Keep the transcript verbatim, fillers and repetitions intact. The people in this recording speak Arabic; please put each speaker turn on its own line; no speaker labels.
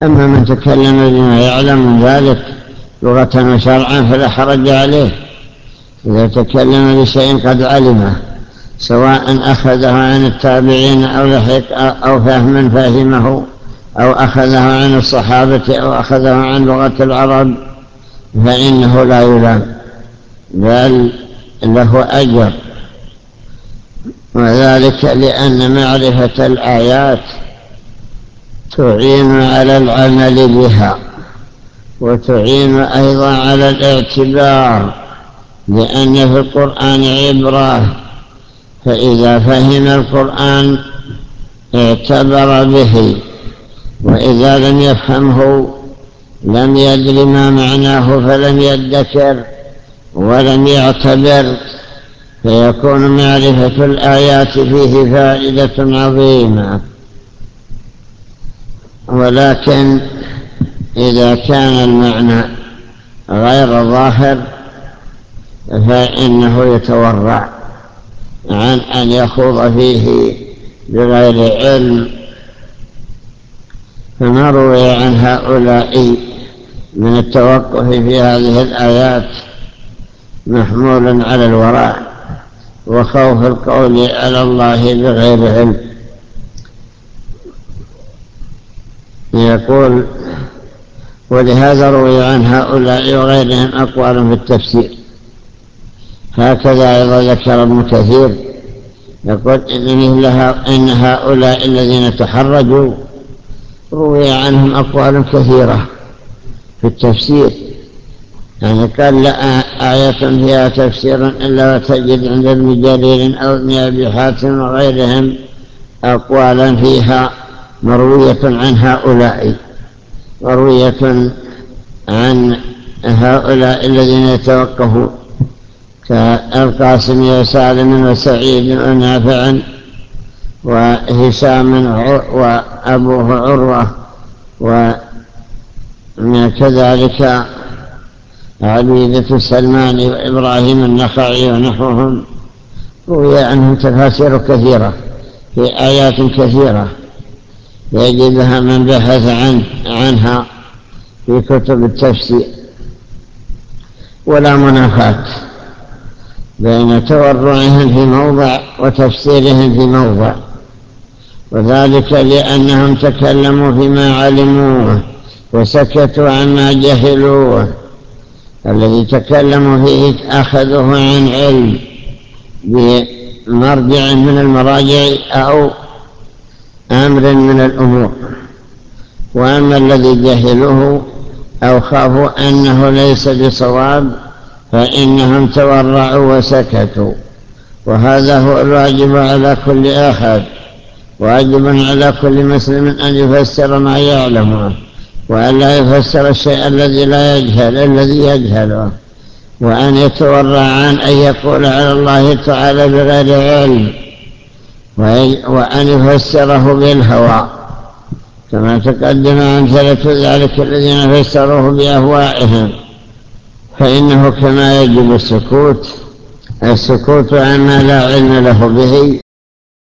أما من تكلم بما يعلم من ذلك لغة وشرعا فلا حرج عليه إذا تكلم بشيء قد علمه، سواء أخذه عن التابعين أو لحق أو فهم فهمه أو أخذه عن الصحابة أو أخذه عن لغة العرب، فإنه لا يلام بل له أجر. وذلك لأن معرفة الآيات تعين على العمل بها، وتعين أيضا على الاعتبار، لأن في القرآن عبرة، فإذا فهم القرآن اعتبر به، وإذا لم يفهمه لم يدر ما معناه فلم يذكر ولم يعتبر، فيكون معرفة الآيات فيه فائدة عظيمة. ولكن إذا كان المعنى غير ظاهر فإنه يتورع عن أن يخوض فيه بغير علم. فما روي عن هؤلاء من التوقف في هذه الآيات محمول على الورع وخوف القول على الله بغير علم. يقول: ولهذا روي عن هؤلاء وغيرهم أقوال في التفسير. هكذا أيضا ذكر ابن كثير، يقول إن, إن هؤلاء الذين تحرجوا روي عنهم أقوال كثيرة في التفسير، يعني قال لا آية فيها تفسير إلا وتجد عند ابن جرير أو ابن أبي حاتم وغيرهم أقوالا فيها مروية عن هؤلاء، مروية عن هؤلاء الذين يتوقفوا كالقاسم وسالم وسعيد ونافع وهشام وأبوه عروة، وكذلك عبيدة سلمان وإبراهيم النخعي ونحوهم، روي عنهم تفاسير كثيرة في آيات كثيرة يجدها من بحث عن عنها في كتب التفسير. ولا منافاة بين تورعهم في موضع وتفسيرهم في موضع، وذلك لأنهم تكلموا فيما علموه وسكتوا عما جهلوه. الذي تكلموا فيه أخذوه عن علم بمرجع من المراجع أو أمر من الأمور، وأما الذي جهلوه أو خافوا أنه ليس بصواب فإنهم تورعوا وسكتوا. وهذا هو الواجب على كل أحد، واجب على كل مسلم أن يفسر ما يعلمه، وأن لا يفسر الشيء الذي لا يجهل الذي يجهله، وأن يتورع عن أن يقول على الله تعالى بغير علم، وأن يفسره بالهوى، كما تقدم أمثلة ذلك الذين فسروه بأهوائهم. فإنه كما يجب السكوت السكوت عما لا علم له به،